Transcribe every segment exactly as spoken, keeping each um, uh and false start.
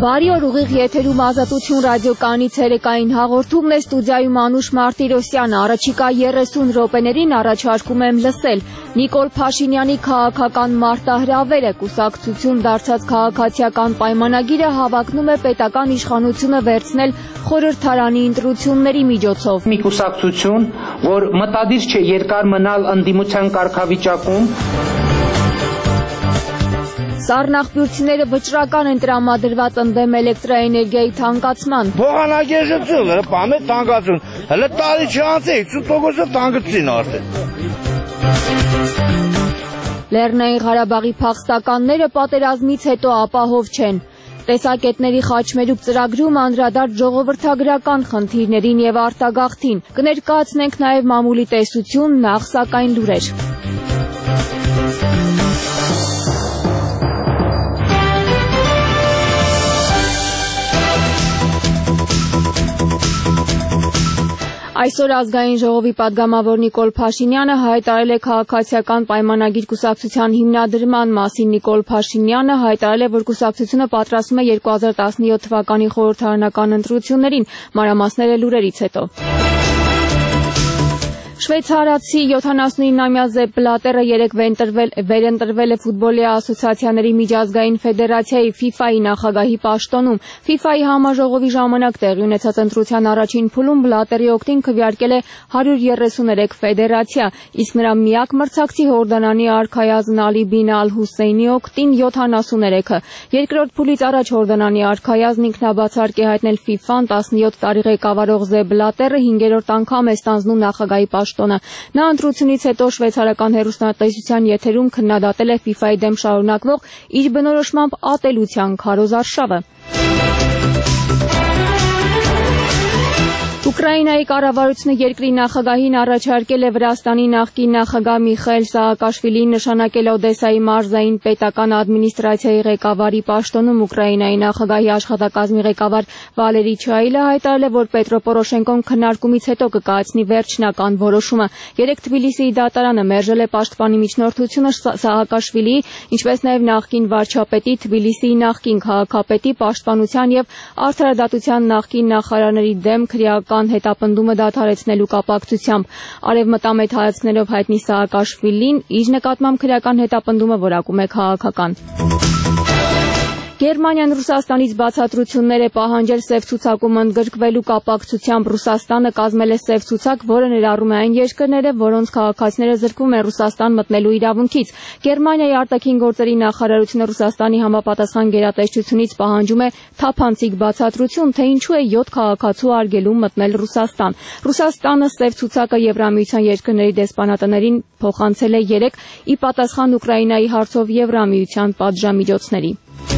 Բարի օր, ուղիղ եթերում Ազատություն ռադիոկայանից երեկային հաղորդումն է, ստուդիայում Անուշ Մարտիրոսյանը, առաջիկա երեսուն րոպեներին առաջարկում եմ լսել Նիկոլ Փաշինյանի քաղաքական մարտահրավերը, կուսակցություն դարձած քաղաքացիական պայմանագիրը հավակնում է պետական իշխանությունը վերցնել խորհրդարանի ընտրությունների միջոցով։ Մի կուսակցություն, որ մտադիր չէ երկար մնալ ընդդիմության կարգավիճակում, Սառնախբյուրցիները վճռական են տրամադրված ընդդեմ էլեկտրաէներգիայի թանկացման։ Փոխանակեժություն, բամե թանկացություն, հələ տարի չանցե ութսուն տոկոսը թանկացին արդեն։ Լեռնային Ղարաբաղի փախստականները պատերազմից հետո ապահով չեն։ Տեսակետների խաչմերուկ ծրագրում անդրադարձ ժողովրդագրական խնդիրներին եւ արտագաղթին։ Կներկայացնենք նաեւ մամուլի տեսություն, նախ սակայն լուրեր։ Այսօր ազգային ժողովի պատգամավոր Նիկոլ Փաշինյանը հայտարարել է քաղաքացիական պայմանագիր կուսակցության հիմնադրման մասին։ Նիկոլ Փաշինյանը հայտարարել է, որ կուսակցությունը պատրաստվում է երկու հազար տասնյոթ թվականի խորհրդարանական ընտրություններին, մանրամասները լուրերից հետո։ Շվեյցարացի յոթանասունինամյա Զեփ Բլատերը երեկ վերընտրվել է ֆուտբոլի ասոցիացիաների միջազգային ֆեդերացիայի ֆիֆայի նախագահի պաշտոնում։ ֆիֆայի համաժողովի ժամանակ տեղի ունեցած ընտրության առաջին փուլում Բլատերի օգտին քվեարկել է հարյուր երեսուներեք ֆեդերացիա, իսկ նրա միակ մրցակցի Հորդանանի արքայազն Ալի Բին Ալ Հուսեյնի օգտին յոթանասուներեքը։ Երկրորդ փուլից առաջ Հորդանանի արքայազն ինքնաբացարկ է հայտնել ֆիֆան տասնյոթ տարի ղեկավարող Զեփ Բլատերը հինգերորդ անգամ է ստանձնում նախագահի պաշտոնը։ Նա ընտրությունից հետո շվեյցարական հեռուստատեսության եթերում քննադատել է ֆիֆայի դեմ շարունակվող իր բնորոշմամբ ատելության քարոզարշավը։ Ուկրաինայի կառավարությունը երկրի նախագահին առաջարկել է Վրաստանի նախկին նախագահ Միխայիլ Սաակաշվիլին նշանակել Օդեսայի մարզային պետական ադմինիստրացիայի ղեկավարի պաշտոնում։ Ուկրաինայի նախագահի աշխատակազմի ղեկավար Վալերի Չայիլը հայտարարել է, որ Պետրո Պորոշենկոն քննարկումից հետո կկայացնի վերջնական որոշումը։ Երեկ Թբիլիսիի դատարանը մերժել է պաշտպանի միջնորդությունը Սաակաշվիլիի, ինչպես նաև նախկին վարչապետի, Թբիլիսիի նախկին քաղաքապետի, պաշտպանության եւ արդարադատության նախկին նախարարների դեմ քրեական հետապնդումը դադարեցնելու կապակցությամբ։ Արևմտամետ հայացքներով հայտնի Սաակաշվիլին իր նկատմամբ քրեական հետապնդումը որակում է քաղաքական։ Գերմանիան Ռուսաստանից բացատրություններ է պահանջել սև ցուցակում ընդգրկվելու կապակցությամբ։ Ռուսաստանը կազմել է սև ցուցակ, որը ներառում է այն երկրները, որոնց քաղաքացիները զրկվում են Ռուսաստան մտնելու իրավունքից։ Գերմանիայի արտաքին գործերի նախարարությունը Ռուսաստանի համապատասխան գերատեսչությունից պահանջում է թափանցիկ բացատրություն, թե ինչու է յոթ քաղաքացու արգելում մտնել Ռուսաստան։ Ռուսաստանը սև ցուցակը Եվրամիության երկրների դեսպանատներին փոխանցել է երեկ ի պատասխան Ուկրաինայի հարցով Եվրամիության պատժամիջոցների։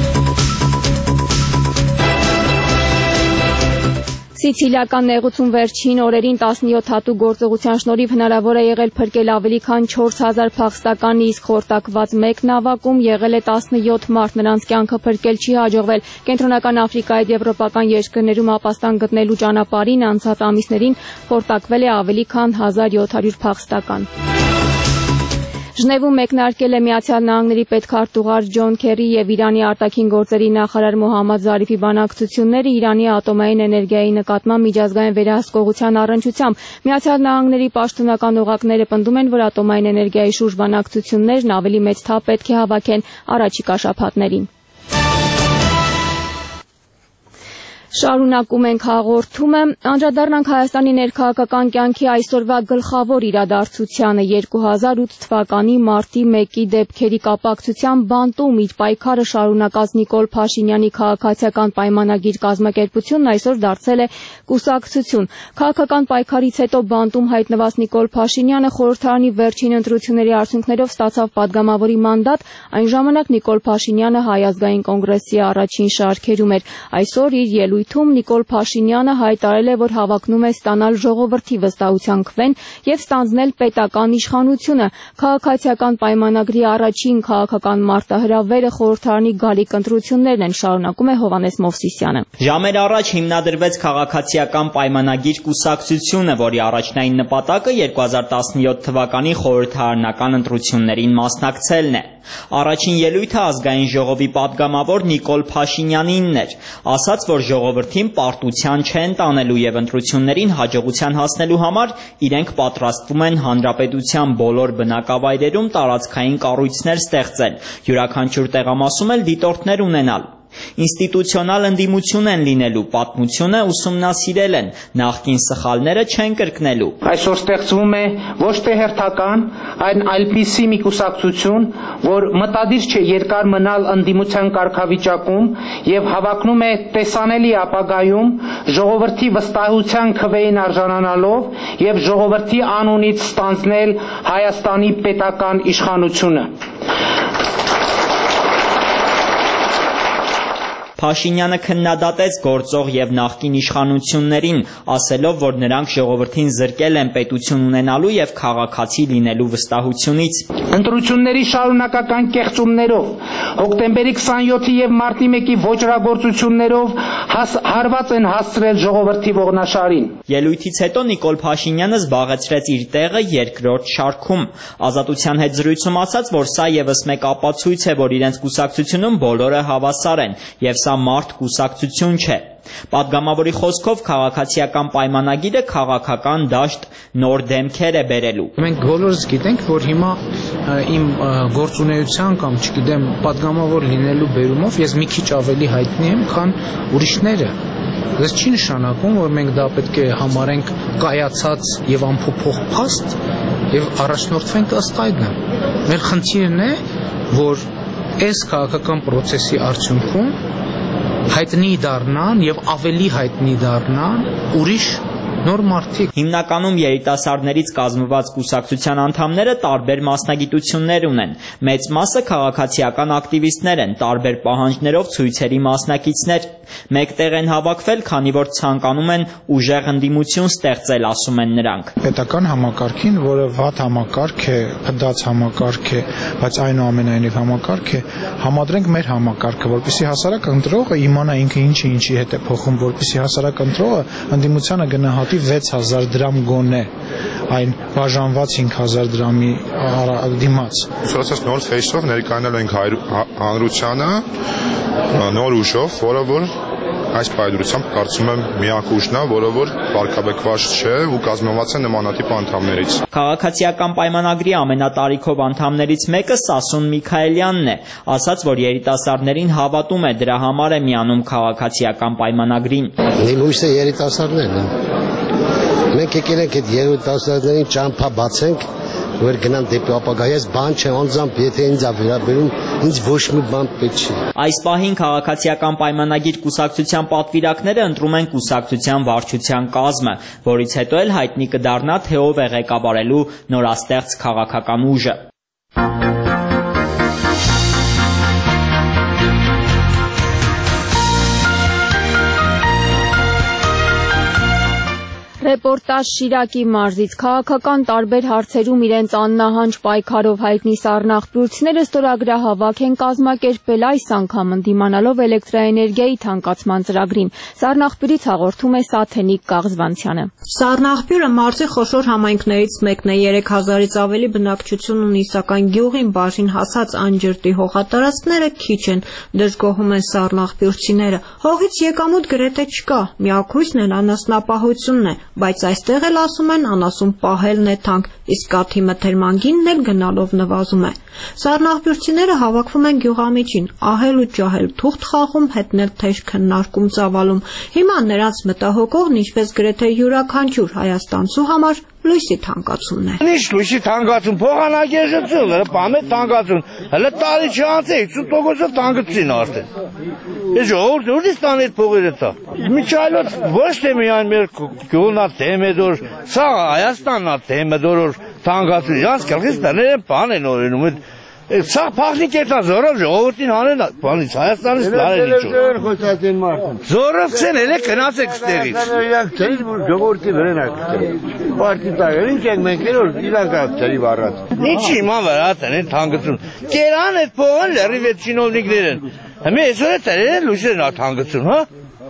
Սիցիլիական նեղուցում վերջին օրերին տասնյոթ հատուկ գործողության շնորհիվ հնարավոր է եղել փրկել ավելի քան չորս հազար փախստականի, իսկ խորտակված մեկ նավակում եղել է տասնյոթ մարդ, նրանց կյանքը փրկել չի հաջողվել։ Կենտրոնական Աֆրիկայի եւ եվրոպական երկրներում ապաստան գտնելու ճանապարհին անցած ամիսներին խորտակվել է ավելի քան հազար յոթ հարյուր փախստական։ Ժնևում մեկնարկել է Միացյալ Նահանգների պետքարտուղար Ջոն Քերի եւ Իրանի արտաքին գործերի նախարար Մոհամմադ Զարիֆի բանակցությունները Իրանի ատոմային էներգիայի նկատմամբ միջազգային վերահսկողության առնչությամբ։ Միացյալ Նահանգների պաշտոնական օղակները պնդում են, որ ատոմային էներգիայի շուրջ բանակցություններն ավելի մեծ թափ պետք է հավաքեն առաջիկա շաբաթներին։ Շարունակում ենք հաղորդումը, անդրադառնանք Հայաստանի ներքաղաքական կյանքի այսօրվա գլխավոր իրադարձությանը։ երկու հազար ութ թվականի մարտի մեկի դեպքերի կապակցությամբ բանտում իր պայքարը շարունակած Նիկոլ Փաշինյանի քաղաքացիական պայմանագիր կազմակերպությունն այսօր դարձել է կուսակցություն։ Քաղաքական պայքարից հետո բանտում հայտնված Նիկոլ Փաշինյանը խորհրդարանի վերջին ընտրությունների արդյունքներով ստացավ պատգամավորի մանդատ, այն ժամանակ Նիկոլ Փաշինյանը Հայ ազգային կոնգրեսի առաջին շարքերում էր։ Այսօր իր ելույթում Նիկոլ Փաշինյանը հայտարարել է, որ հավակնում է ստանալ ժողովրդի վստահության քվեն եւ ստանձնել պետական իշխանությունը։ Քաղաքացիական պայմանագրի առաջին քաղաքական մարտահրավերը խորհրդարանի գալիք ընտրություններն են, շարունակում է Հովհաննես Մովսիսյանը։ Ժամեր առաջ հիմնադրվեց քաղաքացիական պայմանագիր կուսակցությունը, որի առաջնային նպատակը երկու հազար տասնյոթ թվականի խորհրդարանական ընտրություններին մասնակցելն է։ Առաջին ելույթը ազգային ժողովի պատգամավոր Նիկոլ Փաշինյանինն էր, ասաց, որ ժողովրդին պարտության չեն տանելու եւ ընտրություններին հաջողության հասնելու համար իրենք պատրաստվում են հանրապետության բոլոր բնակավայրերում տարածքային կառույցներ ստեղծել, յուրաքանչյուր տեղամասում էլ դիտորդներ ունենալ։ Ինստիտուցիոնալ ընդդիմություն են լինելու, պատմությունը ուսումնասիրել են, նախկին սխալները չեն կրկնելու։ Այսօր ստեղծվում է ոչ թե հերթական, այլ այլպիսի մի կուսակցություն, որ մտադիր չէ երկար մնալ ընդդիմության կարգավիճակում եւ հավակնում է տեսանելի ապագայում ժողովրդի վստահության քվեին արժանանալով եւ ժողովրդի անունից ստանձնել Հայաստանի պետական իշխանությունը։ Փաշինյանը քննադատեց գործող եւ նախկին իշխանություններին, ասելով, որ նրանք ժողովրդին զրկել են պետություն ունենալու եւ քաղաքացի լինելու վստահությունից։ Ընտրությունների շարունակական կեղծումներով, հոկտեմբերի քսանյոթի եւ մարտի մեկի ոճրագործություններով հարված են հասցրել ժողովրդի ողնաշարին։ Ելույթից հետո Նիկոլ Փաշինյանը զբաղեցրեց իր տեղը երկրորդ շարքում։ Ազատության հետ զրույցում ասաց, որ սա եւս մեկ ապացույց է, որ իրենց կուսակցությունում բոլորը հավասար են եւ սա մարդ կուսակցություն չէ։ Պատգամավորի խոսքով քաղաքացիական պայմանագիրը քաղաքական դաշտ նոր դեմքեր է բերելու։ Մենք բոլորս գիտենք, որ հիմա իմ գործունեության կամ չգիտեմ պատգամավոր լինելու բերումով ես մի քիչ ավելի հայտնի եմ, քան ուրիշները։ Դա չի նշանակում, որ մենք դա պետք է համարենք կայացած եւ անփոփոխ փաստ եւ առաջնորդվենք ըստ այդմ։ Մեր խնդիրն է, որ այս քաղաքական process-ի արդյունքում հայտնի դառնան եւ ավելի հայտնի դառնան ուրիշ նոր մարդիկ։ Հիմնականում երիտասարդներից կազմված կուսակցության անդամները տարբեր մասնագիտություններ ունեն։ Մեծ մասը քաղաքացիական ակտիվիստներ են, տարբեր պահանջներով ցույցերի մասնակիցներ։ Մեկտեղ են հավաքվել, քանի որ ցանկանում են ուժեղ ընդդիմություն ստեղծել, ասում են նրանք։ Պետական համակարգին, որը վատ համակարգ է, փդած համակարգ է, բայց այնուամենայնիվ համակարգ է, համադրենք մեր համակարգը, որպեսզի հասարակ ընտրողը իմանա ինքը ինչի ինչի հետ է փոխում, որպեսզի հասարակ ընտրողը ընդդիմությանը գնահատի վեց հազար դրամ գոնե, այն բաժանված հինգ հազար դրամի դիմաց։ Ուսուցած նոր ֆեյսով ներկայանալու ենք հանրությանը նոր ուժով, որը որ այս պայմանությամբ կարծում եմ միակ ուժն է, որը որ վարկաբեկված չէ ու կազմված է նմանատիպ անդամներից։ Քաղաքացիական պայմանագրի ամենատարիքով անդամներից մեկը Սասուն Միքայելյանն է, ասաց, որ երիտասարդներին հավատում է, դրա համար է միանում քաղաքացիական պայմանագրին։ Իմ հույսը երիտասարդներն են։ Մենք եկել ենք այդ երիտասարդներին ճամփա բացենք, որ գնան դեպի ապագա, ես բան չեմ անձամբ, եթե ինձ վերաբերում, ինձ ոչ մի բան պետք չի։ Այս պահին քաղաքացիական պայմանագիր կուսակցության պատվիրակները ընտրում են կուսակցության վարչության կազմը, որից հետո էլ հայտնի կդառնա, թե ով է ղեկավարելու նորաստեղծ քաղաքական ուժը։ Ռեպորտաժ Շիրակի մարզից քաղաքական տարբեր հարցերում իրենց աննահանջ պայքարով հայտնի սառնախպյուրցիները ստորագրահավաք են կազմակերպել այս անգամ ընդդիմանալով էլեկտրաէներգիայի թանկացման ծրագրին։ Սառնախպյուրից հաղորդում է Սաթենիկ Կաղզվանցյանը։ Սառնախպյուրը մարզի խոշոր համայնքներից մեկն է, երեք հազարից ավելի բնակչություն ունի, սակայն գյուղին բաժին հասած անջրտի հողատարածքները քիչ են, դժգոհում են սառնախպյուրցիները։ Հողից եկամուտ գրեթե չկա, միակույսն էլ անասնապահությունն է, բայց այստեղ էլ ասում են անասուն պահելն է թանկ, իսկ կաթի մթերման գինն էլ գնալով նվազում է։ Սառնախպյուրցիները հավաքվում են գյուղամիջին, ահել ու ջահել, թուղթ խաղում, հետնել թեժ քննարկում ծավալում։ Հիմա նրանց մտահոգողն ինչպես գրեթե յուրաքանչյուր հայաստանցու համար լույսի թանկացումն է։ Ինչ լույսի թանկացում, փոխանակեժություն, բամե թանկացում, հələ տարի չանց է ութ տոկոսով թանկացին արդեն։ Ես ժողովուրդ ուր ստան այդ փողերը տա։ Միջայլոց ոչ թե միայն մեր գյուղնա թեմեդոր, սա Հայաստանն է թեմեդորոր թանկացում, յանց կրղիստաները բան են օրենում։ Սա փախնիկ է տա զորով ժողովրդին հանեն, բանից Հայաստանից լարել ինչու։ Զորով ցեն էլ է գնացեք ստեղից։ Իրանք ցերից որ ժողովրդի վրան ակտել։ Պարտի տակը ինչ ենք մենք երբ իրանք ակտերի վառած։ Ինչի իմա վրան են թանկացում։ Կերան այդ փողը լրիվ այդ չինովնիկներն։ Հիմա այսօր է ցերերը լույսերն աթանկացում, հա։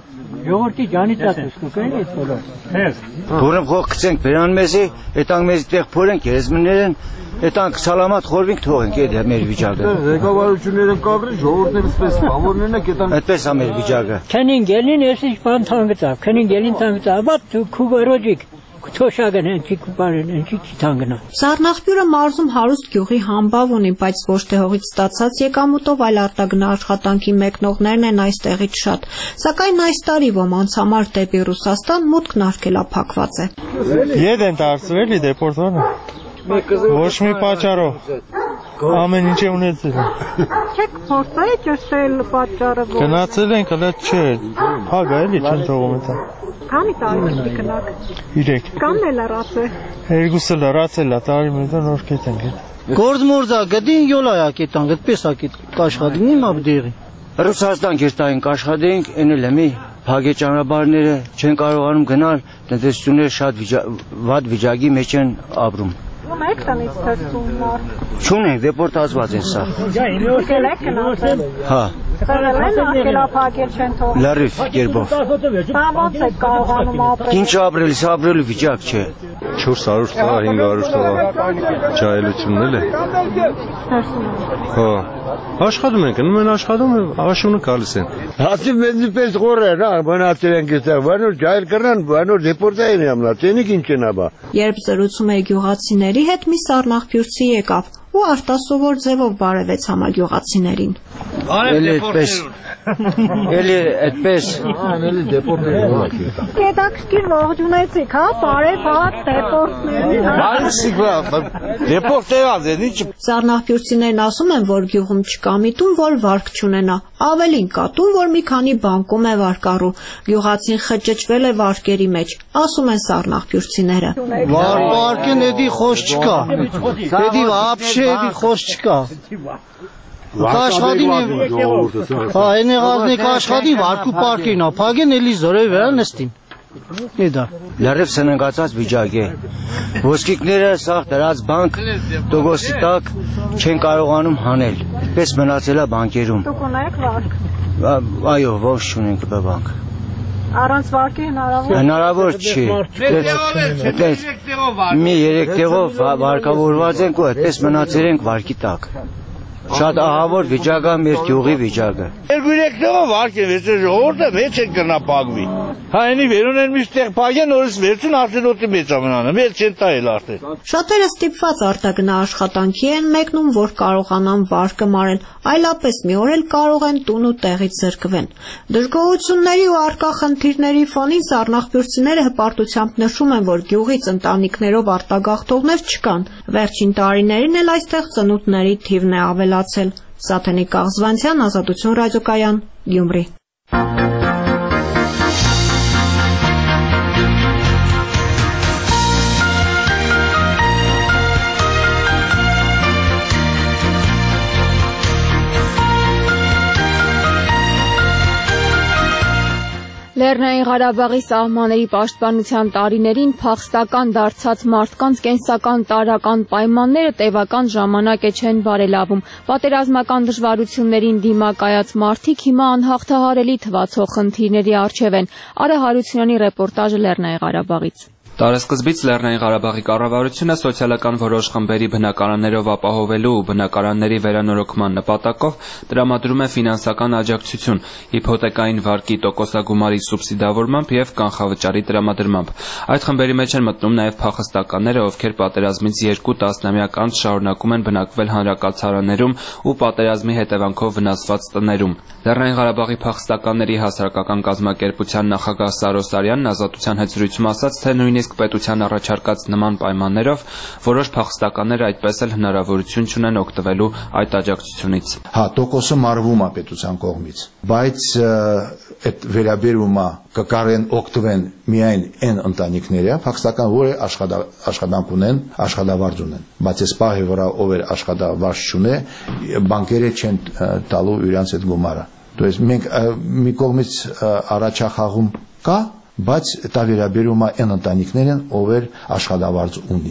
Ժողովրդի ջանից ուսկուկեն էս բոլոր։ Հես։ Որը խոքցենք բերան մեզի, այդտեղ մեզ տեղ փորենք երեսմներն, այդտեղ սալամատ խորվենք թողենք այդ մեր վիճակը։ Ղեկավարությունները կագրի, ժողովուրդները սպես բավորներն է կետան։ Այդպես է մեր վիճակը։ Քենին գելին էս ինչ բան թանգծավ, քենին գելին թանգծավ, բաց քուբերոջիկ։ Թոշակն ընչի կուպարեն, ընչի չթանգնա։ Սառնախբյուրը մարզում հարուստ գյուղի համբավ ունի, բայց ոչ թե հողից ստացած եկամուտով, այլ արտագնա աշխատանքի մեկնողներն են այստեղից շատ։ Սակայն այս տարի ոմանց համար դեպի Ռուսաստան մուտքն արգելափակված է։ Ետ են դարձրել դեպորտանը։ Ոչ մի պատճառով։ Ամեն ինչ է ունեցել։ Չեք փորձել ճշտել պատճառը ո՞ր։ Գնացել ենք, հələ չէ։ Փագա էլի չեն թողում դա։ Քանի տարի կգնաք։ Երեք։ Կանն է լրացել։ Երկուսը լրացել է, տարի մեծ նոր կետ ենք։ Գործմորզա գդին յոլայա կետան, գդպես ա կետ կաշխատին իմ աբդերի։ Ռուսաստան կերտային կաշխատենք, էնել է մի փագե ճանապարհները չեն կարողանում գնալ, տնտեսությունները շատ վատ վիճակի մեջ են ապրում։ Ո՞ւմ եք տնից թերթում մարդ։ Չունենք, դեպորտացված են սա։ Եկել եք գնացել։ Հա։ Խնդրել են արգելափակել չեն թողել։ Լրիվ կերպով։ Բա ո՞նց եք կարողանում ապրել։ Ինչ ապրել, սա ապրելու վիճակ չէ։ չորս հարյուր տղա, հինգ հարյուր տղա ջահելությունն էլ է։ Հա։ Աշխատում ենք, նույն աշխատում աշունը գալիս են։ Հասի մեզի պես գորեր, հա, մնացել են գստա, բանոր ջահել կրնան, բանոր դեպորտային եմ լա, տենիկ ինչ են աբա։ Երբ զրուցում է գյուղացիների հետ, մի սառնախբյուրցի եկավ ու արտասովոր ձևով բարևեց համագյուղացիներին։ Էլի այդպես։ Էլի այդպես։ Էլի դեպորտային։ Հետաքրքիր ողջունեցիք, հա, բարև հատ դեպորտներին։ Բարիսիկ, դեպորտերած են, ինչ։ Սառնախբյուրցիներն ասում են, որ գյուղում չկա միտում, որ վարկ չունենա, ավելին կա տուն, որ մի քանի բանկում է վարկառու։ Գյուղացին խճճվել է վարկերի մեջ, ասում են սառնախբյուրցիները։ Վարկեն էդի խոս չկա։ Էդի вообще էդի խոս չկա։ Կաշխատին է։ Հա, այն եղածն է կաշխատի վարկու պարկին, փագեն էլի զորը վրա նստին։ Էդա։ Լրիվ սննգացած վիճակ է։ Ոսկիկները սաղ դրած բանկ տոկոսի տակ չեն կարողանում հանել։ Պես մնացել է բանկերում։ Դուք ունեք վարկ։ Այո, ոչ չունենք բանկ։ Առանց վարկի հնարավոր։ Հնարավոր չի։ Այդպես մի երեք տեղով վարկավորված ենք ու այդպես մնացել ենք վարկի տակ։ Շատ ահավոր վիճակ է մեր գյուղի վիճակը։ Երկու-երեք տեղով վարկ են վերցրել, ժողովուրդը մեջ են կրնա փակվի։ Հայնի վերուն են մի տեղ փակեն, նորից վերցուն արդեն օդի մեջ ամենանը, մեջ չեն տայել արդեն։ Շատերը ստիպված արտագնա աշխատանքի են մեկնում, որ կարողանան վարկը մարել, այլապես մի օր էլ կարող են տուն ու տեղից զրկվեն։ Դժգոհությունների ու արկա խնդիրների ֆոնին սառնախբյուրցիները հպարտությամբ նշում են, որ գյուղից ընտանիքներով արտագաղթողներ չկան։ Վերջին տարիներին էլ այստեղ ծնունդների թիվն է ավելացել։ Սաթենիկ Կաղզվանցյան, Ազատություն ռադիոկայան, Գյումրի։ Լեռնային Ղարաբաղի սահմանների պաշտպանության տարիներին փախստական դարձած մարդկանց կենսական տարրական պայմանները տևական ժամանակ է չեն բարելավում։ Պատերազմական դժվարություններին դիմակայած մարդիկ հիմա անհաղթահարելի թվացող խնդիրների առջև են։ Արա Հարությունյանի ռեպորտաժը Լեռնային Ղարաբաղից։ Տարեսկզբից Լեռնային Ղարաբաղի կառավարությունը սոցիալական որոշ խմբերի բնակարաններով ապահովելու ու բնակարանների վերանորոգման նպատակով տրամադրում է ֆինանսական աջակցություն հիփոթեկային վարկի տոկոսագումարի սուբսիդավորմամբ եւ կանխավճարի տրամադրմամբ։ Այդ խմբերի մեջ են մտնում նաեւ փախստականները, ովքեր պատերազմից երկու տասնամյակ անց շարունակում են բնակվել հանրակացարաններում ու պատերազմի հետևանքով վնասված տներում։ Լեռնային Ղարաբաղի փախստականների հասարակական կազմակերպության նախագահ Սարո Սարյանն Ազատության հետ զրույցում ասաց, թե նույնիսկ պետության առաջարկած նման պայմաններով որոշ փախստականներ այդպես էլ հնարավորություն չունեն օգտվելու այդ աջակցությունից։ Հա, տոկոսը մարվում է պետության կողմից, բայց այդ վերաբերումը կկարեն օգտվեն միայն այն ընտանիքները, փախստական, որը աշխատանք ունեն, աշխատավարձ ունեն, բայց այս պահի վրա ով էր աշխատավարձ չունե, բանկերը չեն տալու իրենց այդ գումարը։ То есть մենք մի կողմից առաջախաղում կա, բայց դա վերաբերում է այն ընտանիքներին, ով էր աշխատավարձ ունի։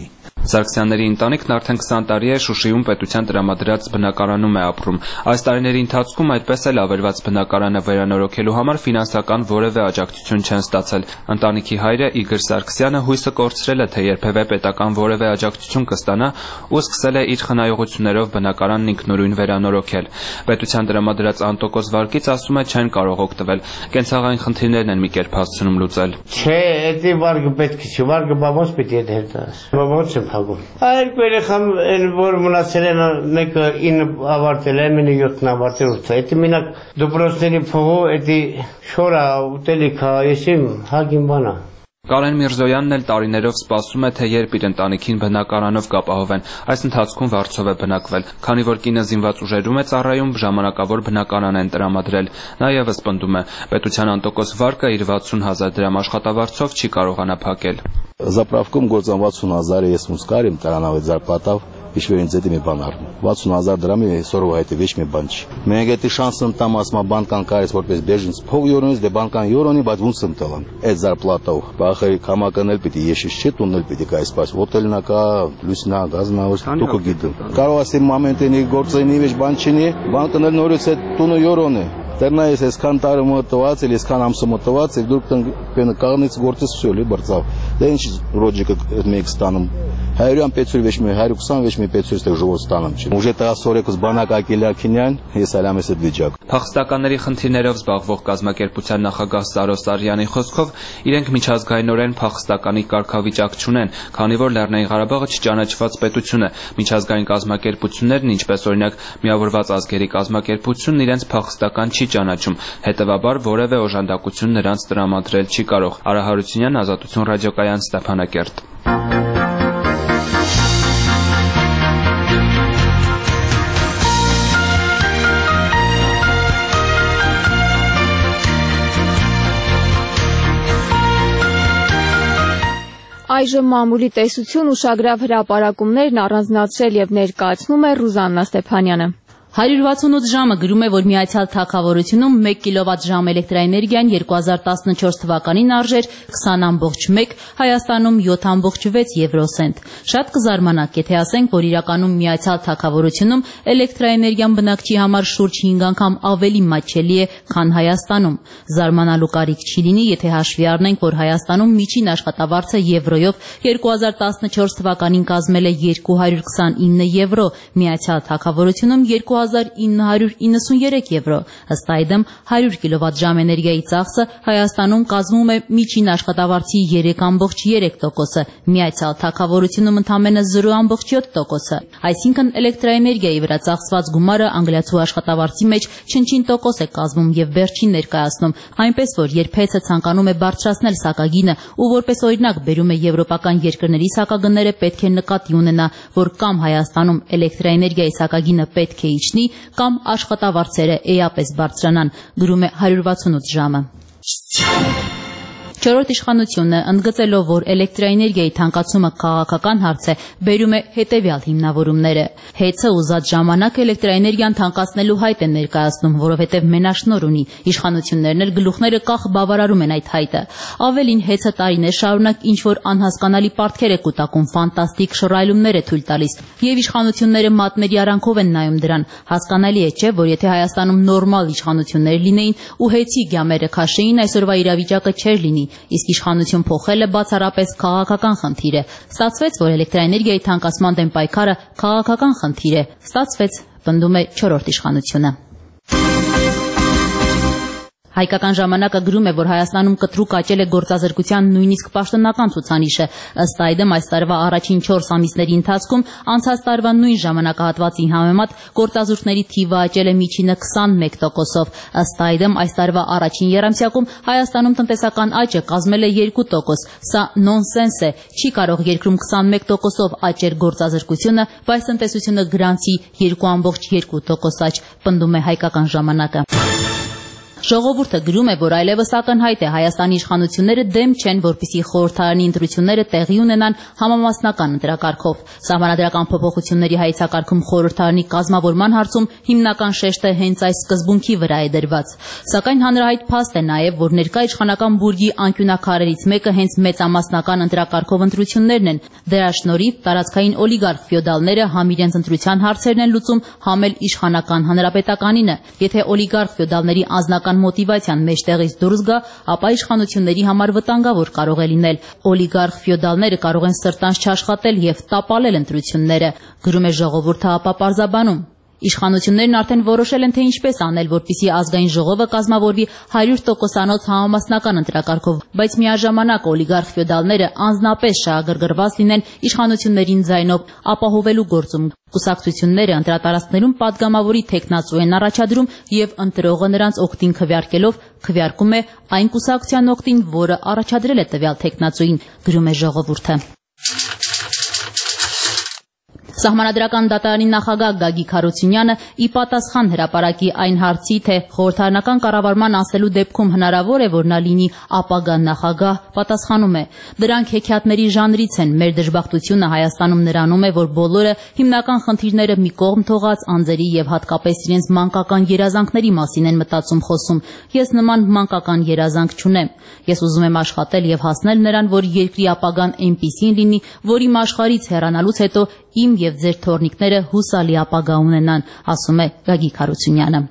Սարգսյանների ընտանիքն արդեն քսան տարի է Շուշիում պետության տրամադրած բնակարանում է ապրում։ Այս տարիների ընթացքում այդպես էլ ավերված բնակարանը վերանորոգելու համար ֆինանսական որևէ աջակցություն չեն ստացել։ Ընտանիքի հայրը Իգոր Սարգսյանը հույսը կորցրել է, թե երբևէ պետական որևէ աջակցություն կստանա ու սկսել է իր խնայողություններով բնակարանն ինքնուրույն վերանորոգել։ Պետության տրամադրած անտոկոս վարկից ասում է չեն կարող օգտվել։ Կենցաղային խնդիրներն են մի կերպ հասցնում լուծել։ Չէ, էդի վարկը պետք չէ, վարկը բաբոց պետք է դերտաս։ Բաբոց է փակում։ Այդ երեխան որ մնացել են մեկը ինը ավարտել է, մինը յոթն ավարտել ուրցա։ Էդի մենակ դպրոցների փողը, էդի շորա ուտելիքա, եսիմ հագին բանա։ Կարեն Միրզոյանն էլ տարիներով սպասում է, թե երբ իր ընտանիքին բնակարանով կապահովեն։ Այս ընթացքում վարձով է բնակվել։ Քանի որ կինը զինված ուժերում է ծառայում, ժամանակավոր բնակարան են տրամադրել։ Նա ևս պնդում է, պետության անտոկոս վարկը իր վաթսուն հազար դրամ աշխատավարձով չի կարողանա փակել։ Заправком գործան վաթսուն հազար ես մուսկարիմ տարանավետ зарплатав Իշվերին ձեդի մի բան առնում։ վաթսուն հազար դրամի սորով հայտի վեճ մի բան չի։ Մենք էդի շանսն տամ ասма բանկան կարես որպես բեժինս փող յորոնից դե բանկան յորոնի, բայց ոնց եմ տալան։ Այդ зарплатով բախերի կամականել պիտի եշիշ չի տունել պիտի կայ սպաս հոթելնա կա, լուսնա, գազնա, դուք գիտում։ Կարող ասեմ մոմենտենի գործենի վեճ բան չինի, բանկն էլ նորից է տունը յորոն է։ Դեռնա ես այսքան տարի մոտված, էլ այսքան ամսը մոտված, եւ դուք տեն կաղնից գործես всё լի բրծավ։ Դա ինչ լոջիկը մեկ ստանում։ Հայերյան պետություն վեճ մի հարյուր քսան վեճ մի պետություն ստեղ ժողով ստանում չի։ Ուժե տասորեկս բանակ ակիլակինյան, ես ալամ ես այդ վիճակ։ Փախստականների խնդիրներով զբաղվող կազմակերպության նախագահ Սարո Սարյանի խոսքով իրենք միջազգայինորեն փախստականի կարգավիճակ չունեն, քանի որ Լեռնային Ղարաբաղը չճանաչված պետություն է։ Միջազգային կազմակերպություններն, ինչպես օրինակ Միավորված ազգերի կազմակերպությունն, իրենց փախստական չի ճանաչում, հետևաբար որևէ օժանդակություն նրանց տրամադրել չի կարող։ Արա Հարությունյան, Ազատություն ռադիոկայան, Ստեփանակերտ։ Այժմ մամուլի տեսություն ուշագրավ հրապարակումներն առանձնացրել եւ ներկայացնում է Ռուզաննա Ստեփանյանը։ հարյուր վաթսունութ ժամը գրում է, որ Միացյալ Թագավորությունում մեկ կիլովատ ժամ էլեկտրաէներգիան երկու հազար տասնչորս թվականին արժեր քսան ամբողջ մեկ, Հայաստանում յոթ ամբողջ վեց եվրոսենտ։ Շատ կզարմանաք, եթե ասենք, որ իրականում Միացյալ Թագավորությունում էլեկտրաէներգիան բնակչի համար շուրջ հինգ անգամ ավելի մատչելի է, քան Հայաստանում։ Զարմանալու կարիք չի լինի, եթե հաշվի առնենք, որ Հայաստանում միջին աշխատավարձը եվրոյով երկու հազար տասնչորս թվականին կազմել է երկու հարյուր քսանինը եվրո, Միացյալ Թագավորությունում երկու հազար ինը հարյուր իննսուներեք եվրո։ Ըստ այդմ հարյուր կիլովատ ժամ էներգիայի ծախսը Հայաստանում կազմում է միջին աշխատավարձի երեք ամբողջ երեք տոկոսը, Միացյալ Թագավորությունում ընդամենը զրո ամբողջ յոթ տոկոսը։ Այսինքն էլեկտրաէներգիայի վրա ծախսված գումարը անգլիացու աշխատավարձի մեջ չնչին տոկոս է կազմում եւ վերջին ներկայացնում, այնպես որ երբ հեծը ցանկանում է բարձրացնել սակագինը ու որպես օրինակ բերում է եվրոպական երկրների սակագները, պետք է նկատի ունենա, որ կամ Հայաստանում էլեկտրաէներգիայի սակագինը պետք է իջնի, կամ աշխատավարձերը էապես բարձրանան, գրում է հարյուր վաթսունութ ժամը։ Չորրորդ իշխանությունը, ընդգծելով, որ էլեկտրաէներգիայի թանկացումը քաղաքական հարց է, բերում է հետևյալ հիմնավորումները։ Հեծը ուզած ժամանակ էլեկտրաէներգիան թանկացնելու հայտ է ներկայացնում, որովհետև մենաշնոր ունի, իշխանություններն էլ գլուխները կախ բավարարում են այդ հայտը։ Ավելին, հեծը տարիներ շարունակ ինչ-որ անհասկանալի պարտքեր է կուտակում, ֆանտաստիկ շռայլումներ է թույլ տալիս, եւ իշխանությունները մատմերի արանքով են նայում դրան։ Հասկանալի է, չէ, որ եթե Հայաստանում նորմալ իշխանություններ լինեին ու հեծի գամերը քաշեին, այսօրվա իրավիճակը չէր լինի։ Իսկ իշխանություն փոխելը բացառապես քաղաքական խնդիր է։ Ստացվեց, որ էլեկտրաէներգիայի թանկացման դեմ պայքարը քաղաքական խնդիր է։ Ստացվեց, պնդում է չորրորդ իշխանությունը։ Հայկական ժամանակը գրում է, որ Հայաստանում կտրուկ աճել է գործազրկության նույնիսկ պաշտոնական ցուցանիշը։ Ըստ այդմ այս տարվա առաջին չորս ամիսների ընթացքում անցած տարվա նույն ժամանակահատվածի համեմատ գործազուրկների թիվը աճել է միջինը քսանմեկ տոկոսով։ Ըստ այդմ այս տարվա առաջին եռամսյակում Հայաստանում տնտեսական աճը կազմել է երկու տոկոս։ Սա նոնսենս է։ Չի կարող երկրում քսանմեկ տոկոսով աճել գործազրկությունը, բայց տնտեսությունը գրանցի երկու ամբողջ երկու տոկոս աճ, պնդում է Հայկական ժամանակը։ Ժողովուրդը գրում է, որ այլևս ակնհայտ է Հայաստանի իշխանությունները դեմ չեն, որպեսզի խորհրդարանի ընտրությունները տեղի ունենան համամասնական ընտրակարգով։ Սահմանադրական փոփոխությունների հայեցակարգում խորհրդարանի կազմավորման հարցում հիմնական շեշտը հենց այս սկզբունքի վրա է դրված։ Սակայն հանրահայտ փաստ է նաև, որ ներկա իշխանական բուրգի անկյունաքարերից մեկը հենց մեծամասնական ընտրակարգով ընտրություններն են։ Դրա շնորհիվ տարածքային օլիգարխ ֆյոդալները համ իրենց ընտրության հարցերն են լուծում, համ էլ իշխանական հանրապետականինը։ Եթե օլիգարխ ֆյոդալների անձնական մոտիվացիան մեջտեղից դուրս գա, ապա իշխանությունների համար վտանգավոր կարող է լինել։ Օլիգարխ ֆյոդալները կարող են սրտանց չաշխատել եւ տապալել ընտրությունները, գրում է Ժողովուրդը ապա պարզաբանում։ Իշխանություններն արդեն որոշել են, թե ինչպես անել, որպեսզի ազգային ժողովը կազմավորվի հարյուր տոկոսանոց համամասնական ընտրակարգով, բայց միաժամանակ օլիգարխ ֆյոդալները անձնապես շահագրգռված լինեն իշխանություններին ձայնով ապահովելու գործում։ Կուսակցությունները ընտրատարածքներում падգամավորի թեկնածու են առաջադրում եւ ընտրողը նրանց օգտին քվեարկելով քվեարկում է այն կուսակցության օգտին, որը առաջադրել է տվյալ թեկնածուին, գրում է Ժողովուրդը։ Սահմանադրական դատարանի նախագահ Գագիկ Հարությունյանը ի պատասխան հրապարակի այն հարցի, թե խորհրդարանական կառավարման անցնելու դեպքում հնարավոր է, որ նա լինի ապագա նախագահ, պատասխանում է. դրանք հեքիաթների ժանրից են, մեր դժբախտությունը Հայաստանում նրանում է, որ բոլորը հիմնական խնդիրները մի կողմ թողած անձերի եւ հատկապես իրենց մանկական երազանքների մասին են մտածում խոսում։ Ես նման մանկական երազանք չունեմ։ Ես ուզում եմ աշխատել եւ հասնել նրան, որ երկրի ապագան այնպիսին լինի, որ իմ աշխարհից հեռանալուց հետո իմ եւ ձեր թորնիկները հուսալի ապագա ունենան, ասում է Գագիկ Հարությունյանը։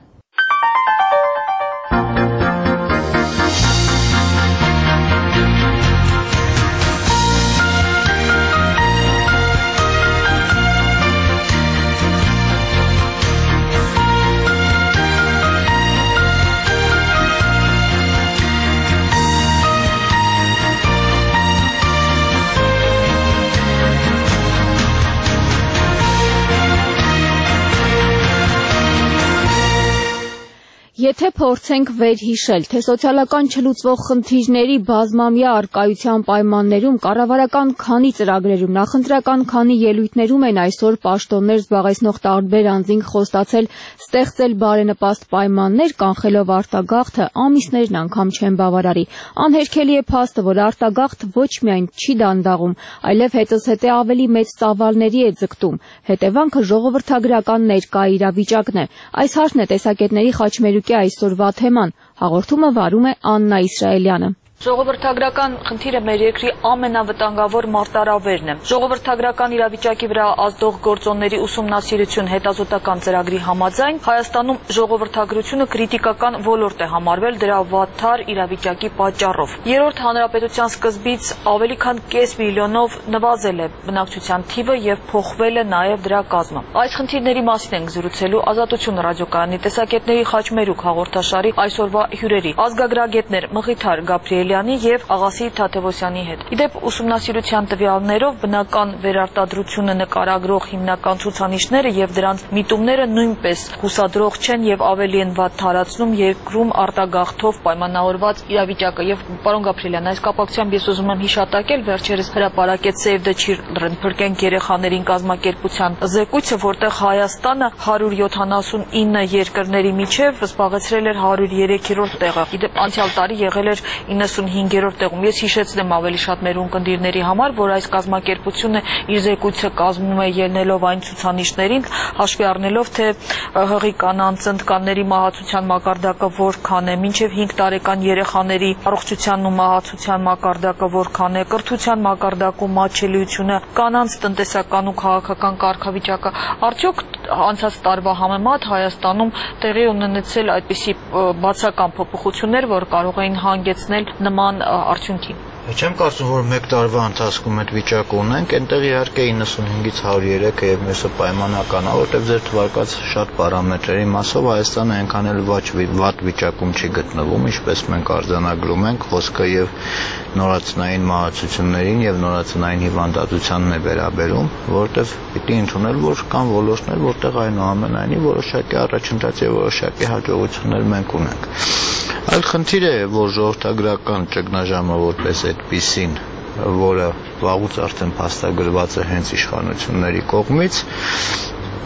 Եթե փորձենք վերհիշել, թե սոցիալական չլուծվող խնդիրների բազմամյա առկայության պայմաններում կառավարական քանի ծրագրերում, նախընտրական քանի ելույթներում են այսօր պաշտոններ զբաղեցնող տարբեր անձինք խոստացել ստեղծել բարենպաստ պայմաններ, կանխելով արտագաղթը, ամիսներն անգամ չեն բավարարի։ Անհերքելի է փաստը, որ արտագաղթ ոչ միայն չի դանդաղում, այլև հետզհետե ավելի մեծ ծավալների է ձգտում։ Հետևանքը ժողովրդագրական ներկա իրավիճակն է։ Այս հարցն է տեսակետների խաչմերուկի այսօրվա թեման, հաղորդումը վարում է Աննա Իսրայելյանը։ Ժողովրդագրական խնդիրը մեր երկրի ամենավտանգավոր մարտահրավերն է։ Ժողովրդագրական իրավիճակի վրա ազդող գործոնների ուսումնասիրություն հետազոտական ծրագրի համաձայն Հայաստանում ժողովրդագրությունը քրիտիկական ոլորտ է համարվել դրա վատթար իրավիճակի պատճառով։ Երրորդ հանրապետության սկզբից ավելի քան կես միլիոնով նվազել է բնակչության թիվը եւ փոխվել է նաեւ դրա կազմը։ Այս խնդիրների մասին ենք զրուցելու Ազատություն ռադիոկայանի տեսակետների խաչմերուկ հաղորդաշարի այսօրվա հյուրերի՝ ազգագրագետներ Մղիթար Գաբրիելյանը եւ Աղասի Թադևոսյանի հետ։ Իդեպ ուսումնասիրության տվյալներով բնական վերարտադրությունը նկարագրող հիմնական ցուցանիշները եւ դրանց միտումները նույնպես հուսադրող չեն եւ ավելի են վատթարացնում երկրում արտագաղթով պայմանավորված իրավիճակը։ Եվ պարոն Գաբրիելյան, այս կապակցությամբ ես ուզում եմ հիշատակել վերջերս հրապարակեց Save the Children փրկենք երեխաներին կազմակերպության զեկույցը, որտեղ Հայաստանը հարյուր յոթանասունինը երկրների միջև զբաղեցրել էր հարյուր երեքերորդ տեղը։ Իդեպ անցյալ տարի եղել էր իննսունհինգերորդ տեղում։ Ես հիշեցնեմ ավելի շատ մեր ունկնդիրների համար, որ այս կազմակերպությունը իր զեկույցը կազմում է ելնելով այն ցուցանիշներին, հաշվի առնելով, թե հղի կանանց ընտկանների մահացության մակարդակը որքան է, մինչև հինգ տարեկան երեխաների առողջությանն ու մահացության մակարդակը որքան է, կրթության մակարդակում մատչելիությունը, կանանց տնտեսական ու քաղաքական կարգավիճակը։ Արդյոք անցած տարվա համեմատ Հայաստանում տեղի ունեցել այդպիսի բացական փոփոխություններ, որ կարող էին հանգեցնել նման արդյունքի։ Չեմ կարծում, որ մեկ տարվա ընթացքում այդ վիճակը ունենք, այնտեղ իհարկե իննսունհինգից հարյուր երեքը եւ մյուսը պայմանական է, որտեղ ձեր թվարկած շատ պարամետրերի մասով Հայաստանը այնքան էլ վատ վիճակում չի գտնվում, ինչպես մենք արձանագրում ենք, խոսքը եւ նորածնային մահացություններին եւ նորածնային հիվանդացությանն է վերաբերում, որտեղ պիտի ընդունել, որ կան ոլորտներ, որտեղ այնուամենայնիվ որոշակի առաջընթաց եւ որոշակի հաջողություններ մենք ունենք։ Այլ խնդիր է, որ ժողովրդագրական ճգնաժամը որպես այդպիսին, որը վաղուց արդեն փաստագրված է հենց իշխանությունների կողմից,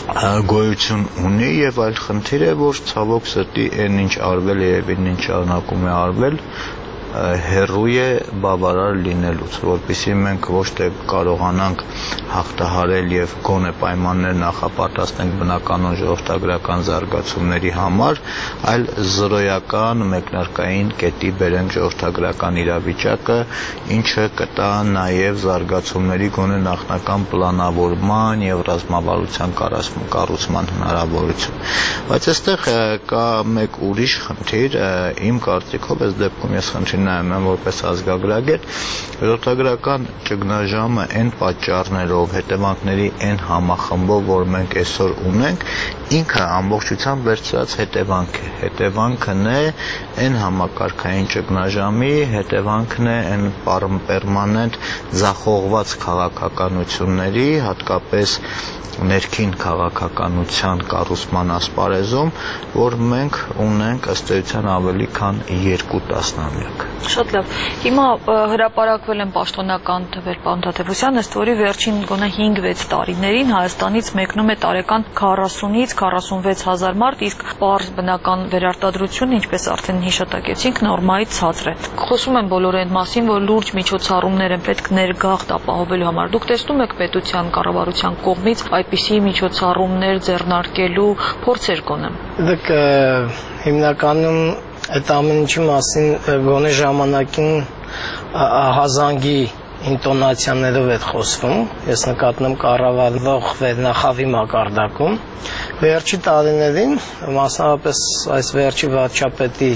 գոյություն ունի եւ այլ խնդիր է, որ ցավոք սրտի այն ինչ արվել է եւ այն ինչ շարունակում է արվել հերույ է բավարար լինելուց, որպեսզի մենք ոչ թե կարողանանք հաղթահարել եւ գոնե պայմաններ նախապատրաստենք բնականոն ժողովրդագրական զարգացումների համար, այլ զրոյական մեկնարկային կետի բերենք ժողովրդագրական իրավիճակը, ինչը կտա նաեւ զարգացումների գոնե նախնական պլանավորման եւ ռազմավարության կառուցման հնարավորություն։ Բայց այստեղ կա մեկ ուրիշ խնդիր, իմ կարծիքով այս դեպքում ես խնդրում նայում եմ որպես ազգագրագետ, ժողովրդագրական ճգնաժամը այն պատճառներով, հետևանքների այն համախմբով, որ մենք այսօր ունենք, ինքը ամբողջությամբ վերցրած հետևանք է։ Հետևանքն է այն համակարգային ճգնաժամի, հետևանքն է այն պերմանենտ ձախողված քաղաքականությունների, հատկապես ներքին քաղաքականության կառուցման ասպարեզում, որ մենք ունենք ըստ էության ավելի քան երկու տասնամյակ։ Շատ լավ։ Հիմա հրապարակվել են պաշտոնական թվեր, պարոն Թադևոսյան, ըստ որի վերջին գոնե հինգ-վեց տարիներին Հայաստանից մեկնում է տարեկան քառասունից քառասունվեց հազար մարդ, իսկ պարզ բնական վերարտադրությունը, ինչպես արդեն հիշատակեցինք, նորմայից ցածր է։ Խոսում են բոլորը այն մասին, որ լուրջ միջոցառումներ են պետք ներգաղթ ապահովելու համար։ Դուք տեսնում եք պետության կառավարության կողմից այդպիսի միջոցառումներ ձեռնարկելու փորձեր գոնե։ Դուք հիմնականում այդ ամեն ինչի մասին գոնե ժամանակին հազանգի ինտոնացիաներով է խոսվում, ես նկատնում կառավարվող վերնախավի մակարդակում։ Վերջի տարիներին, մասնավորապես այս վերջի վարչապետի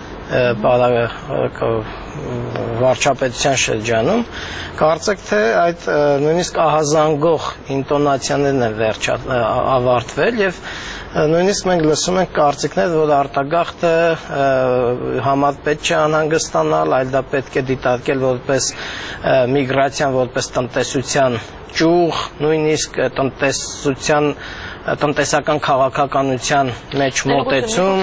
վարչապետության շրջանում, կարծեք թե այդ նույնիսկ ահազանգող ինտոնացիաներն են վերջ ավարտվել եւ նույնիսկ մենք լսում ենք կարծիքներ, որ արտագաղթը համար պետք չէ անհանգստանալ, այլ դա պետք է դիտարկել որպես միգրացիան, որպես տնտեսության ճյուղ, նույնիսկ տնտեսության տնտեսական քաղաքականության մեջ մոտեցում,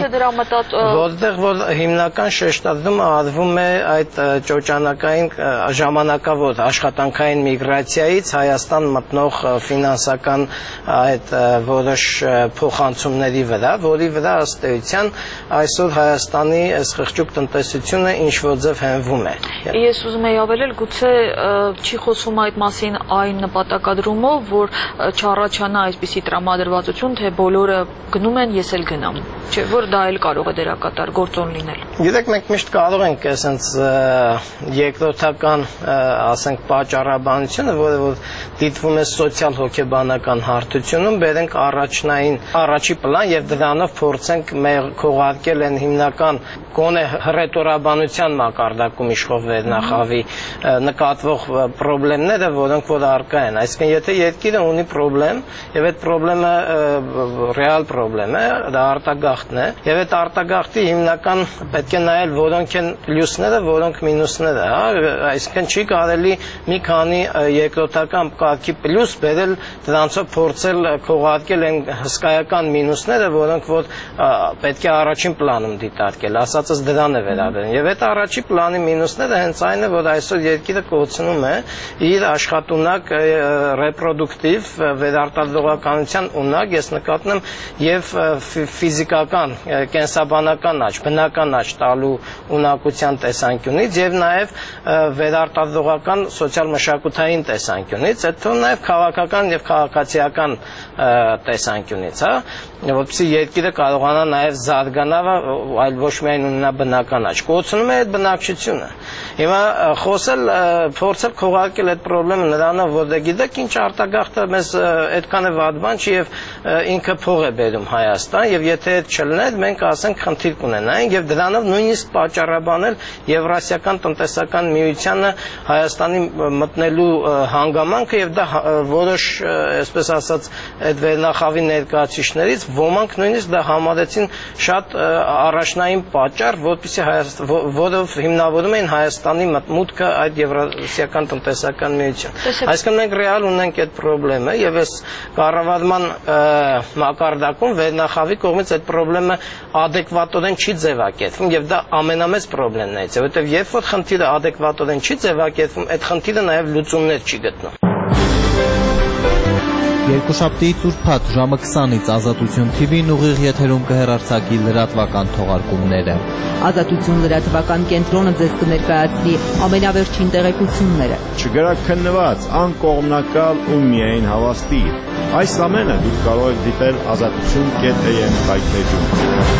որտեղ որ հիմնական շեշտադրումը արվում է այդ ճոճանակային ժամանակավոր աշխատանքային միգրացիայից Հայաստան մտնող ֆինանսական այդ որոշ փոխանցումների վրա, որի վրա ըստ էության այսօր Հայաստանի այս խղճուկ տնտեսությունը ինչ որ ձև հենվում է։ Ես ուզում եի ավելել, գուցե չի խոսում այդ մասին այն նպատակադրումով, որ չառաջանա այսպիսի տրամադրվածություն, թե բոլորը գնում են, ես էլ գնամ, չէ, որ դա էլ կարող է դերակատար գործոն լինել։ Գիտեք, մենք միշտ կարող ենք այսպես երկրորդական, ասենք, պատճառաբանությունը, որը որ դիտվում է սոցիալ հոգեբանական հարթությունում, բերենք առաջնային առաջի պլան եւ դրանով փորձենք քողարկել են հիմնական գոնե հռետորաբանության մակարդակում իշխող վերնախավի նկատվող խնդիրները, որոնք որ առկա են։ Այսինքն, եթե երկիրը ունի խնդրեմ, եւ այդ խնդրեմը ռեալ խնդրեմ է, դա արտագաղթն է, եւ այդ արտագաղթի հիմնական պետք է նայել որոնք են պլյուսները, որոնք մինուսները, հա, այսինքն չի կարելի մի քանի երկրորդական կարգի պլյուս բերել, դրանցով փորձել քողարկել են հսկայական մինուսները, որոնք որ պետք է առաջին պլանում դիտարկել, ասածս դրան է վերաբերում։ Եվ այդ առաջի պլանի մինուսները հենց այն է, որ այսօր երկիրը կորցնում է իր աշխատունակ ռեպրոդուկտիվ վերարտադրողականության ունակ, ես նկատնում եւ ֆիզիկական, կենսաբանական աճ, բնական աճ տալու ունակության տեսանկյունից եւ նաեւ վերարտադրողական սոցիալ-մշակութային տեսանկյունից, այդ թվում նաեւ քաղաքական եւ քաղաքացիական տեսանկյունից, հա, որպեսզի երկիրը կարողանա նաեւ զարգանալ, այլ ոչ միայն ունենա բնական աճ։ Կորցնում է այդ բնակչությունը։ Հիմա խոսել, փորձել քողարկել այդ խնդրեմը նրանով, որ դե գիտեք ինչ արտագաղթը մեզ այդքան է վատ բան չի եւ ինքը փող է բերում Հայաստան եւ եթե այդ չլներ մենք ասենք խնդիր կունենայինք եւ դրանով նույնիսկ պատճառաբանել Եվրասիական տնտեսական միությանը Հայաստանի մտնելու հանգամանքը եւ դա որոշ, այսպես ասած, այդ վերնախավի ներկայացուցիչներից ոմանք նույնիսկ դա համարեցին շատ առաջնային պատճառ, որպեսզի Հայաստան, որով հիմնավորում էին Հայաստանի մտմունքը այդ Եվրասիական տնտեսական միություն։ Այսինքն մենք ռեալ ունենք այդ խնդրեմը եւ այս կառավարման մակարդակում վերնախավի կողմից այդ խնդրեմը adekvatորեն չի ձևակերպվում եւ դա ամենամեծ խնդիրն է, որովհետեւ երբ որ խնդիրը adekvatորեն չի ձևակերպվում, այդ խնդիրը նաեւ լուծումներ չի գտնում։ Երկուշաբթիից ուրբաթ ժամը քսանից Ազատություն Թի Վին ուղիղ եթերում կհեռարձակի լրատվական թողարկումները։ Ազատություն լրատվական կենտրոնը ձեզ կներկայացնի ամենավերջին տեղեկությունները։ Չգրակ քննված, անկողմնակալ ու միայն հավաստի։ Այս ամենը դուք կարող եք դիտել ազատություն կետ է եմ հայտնեջում։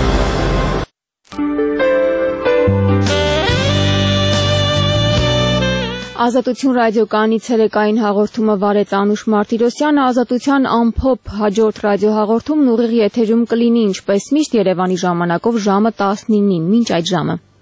Ազատություն ռադիոկայանի ցերեկային հաղորդումը վարեց Անուշ Մարտիրոսյանը, Ազատության ամփոփ հաջորդ ռադիոհաղորդումն ուղիղ եթերում կլինի ինչպես միշտ Երևանի ժամանակով ժամը տասնինին, մինչ այդ ժամը։